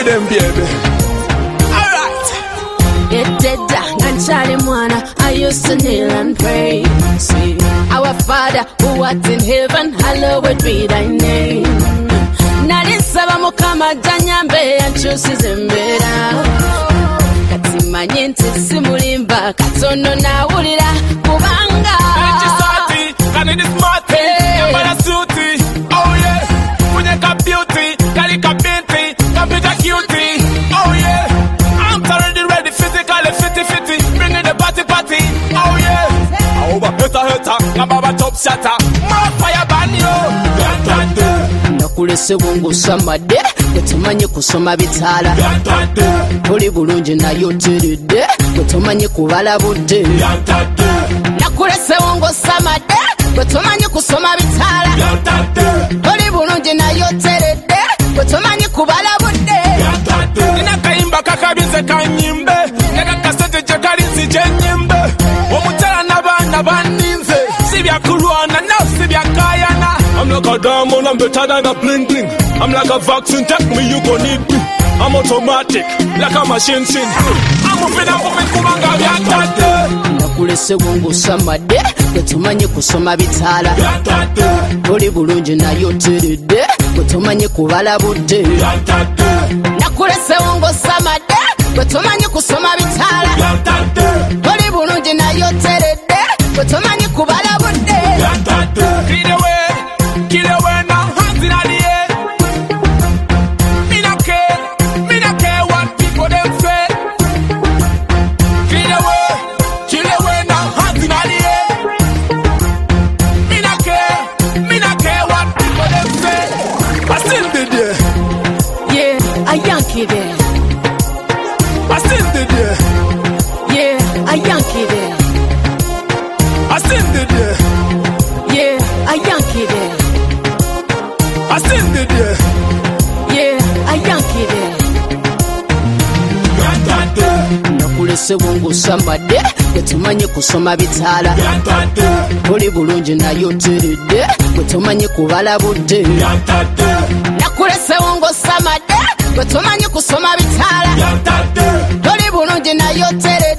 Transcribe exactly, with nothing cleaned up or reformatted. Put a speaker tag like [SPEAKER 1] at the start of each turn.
[SPEAKER 1] with them, baby. Alright.
[SPEAKER 2] I used to kneel and pray. See, our Father who art in heaven, hallowed be thy name. Nalisaba mukama janyambe anchusize mbera. Kati manyenti simulimba katono na ulira kubanga.
[SPEAKER 1] Ejisati, kanini smarty, yambara suti. Oh yeah, kunyeka beauty, kalika binti, kapita cutie. Oh yeah, I'm already ready, physically fitty fitty, bringing the party party. Oh yeah, I over better hater, ngababa top shatter, more fire ban yo.
[SPEAKER 2] Nakulese wongo samade, kutumanye kusoma bitala. Toli bulungi na yoterede, kutumanye kubala budde. Nakulese wongo samade, kutumanye kusoma bitala. Toli bulungi na yoterede, kutumanye kubala budde.
[SPEAKER 1] Nina kaimba kakabize kanyimbe, nega kasete jakarinzi jenyimbe. Omutala nabana baninze, sibya kulwana na sibya kayana. I'm like a diamond, I'm better than a bling bling. I'm like a vaccine, take me, you gon' need me. I'm automatic, like a machine sin. I'm moving, I'm moving, kumanga yatate.
[SPEAKER 2] Nakulese wongo samade, kutumanye kusoma bitala. Toli bulungi na yoterede, kutumanye kubala budde. Nakulese wongo samade, kutumanye kusoma bitala. Toli bulungi na yoterede, kutumanye kubala budde.
[SPEAKER 1] Clean away, kill away now, hands in the air. Me not care, me not care what people them say. Clean away, kill away now, hands in the air. Me not care, me not care what people them say. I still did there.
[SPEAKER 2] Yeah, a Yankee there.
[SPEAKER 1] I still did there.
[SPEAKER 2] Yeah, a Yankee there.
[SPEAKER 1] I still did there.
[SPEAKER 2] Yeah, a Yankee there.
[SPEAKER 1] I still did there.
[SPEAKER 2] Yeah, a Yankee there. Nakulese wongo samade, kutumanye kusoma bitala. Toli bulungi na yoterede, kutumanye kubala budde. Nakulese wongo samade, kutumanye kusoma bitala. Toli bulungi na yoterede.